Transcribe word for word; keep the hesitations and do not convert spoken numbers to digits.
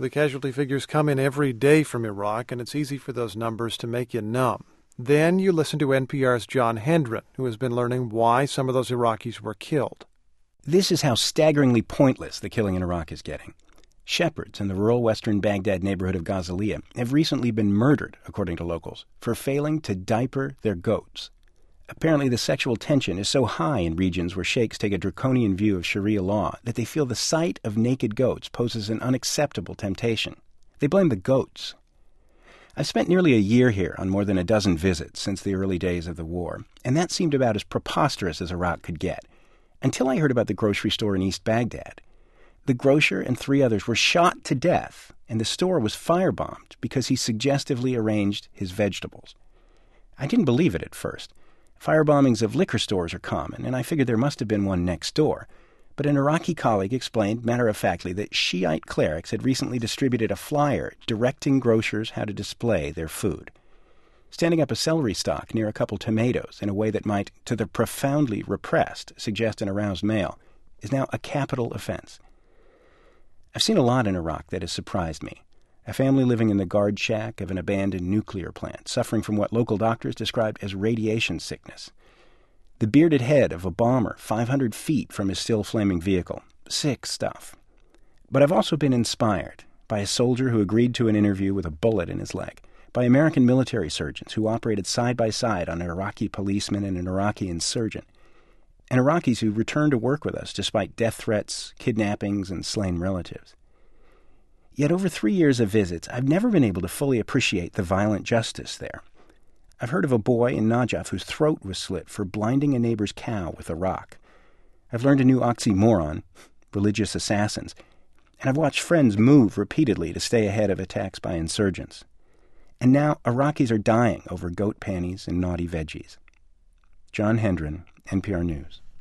The casualty figures come in every day from Iraq, and it's easy for those numbers to make you numb. Then you listen to N P R's John Hendren, who has been learning why some of those Iraqis were killed. This is how staggeringly pointless the killing in Iraq is getting. Shepherds in the rural western Baghdad neighborhood of Ghazaliya have recently been murdered, according to locals, for failing to diaper their goats. Apparently the sexual tension is so high in regions where sheikhs take a draconian view of Sharia law that they feel the sight of naked goats poses an unacceptable temptation. They blame the goats. I've spent nearly a year here on more than a dozen visits since the early days of the war, and that seemed about as preposterous as Iraq could get, until I heard about the grocery store in East Baghdad. The grocer and three others were shot to death, and the store was firebombed because he suggestively arranged his vegetables. I didn't believe it at first. Firebombings of liquor stores are common, and I figured there must have been one next door. But an Iraqi colleague explained matter-of-factly that Shiite clerics had recently distributed a flyer directing grocers how to display their food. Standing up a celery stalk near a couple tomatoes in a way that might, to the profoundly repressed, suggest an aroused male, is now a capital offense. I've seen a lot in Iraq that has surprised me. A family living in the guard shack of an abandoned nuclear plant, suffering from what local doctors described as radiation sickness. The bearded head of a bomber five hundred feet from his still-flaming vehicle. Sick stuff. But I've also been inspired by a soldier who agreed to an interview with a bullet in his leg, by American military surgeons who operated side by side on an Iraqi policeman and an Iraqi insurgent, and Iraqis who returned to work with us despite death threats, kidnappings, and slain relatives. Yet over three years of visits, I've never been able to fully appreciate the violent justice there. I've heard of a boy in Najaf whose throat was slit for blinding a neighbor's cow with a rock. I've learned a new oxymoron, religious assassins, and I've watched friends move repeatedly to stay ahead of attacks by insurgents. And now Iraqis are dying over goat panties and naughty veggies. John Hendren, N P R News.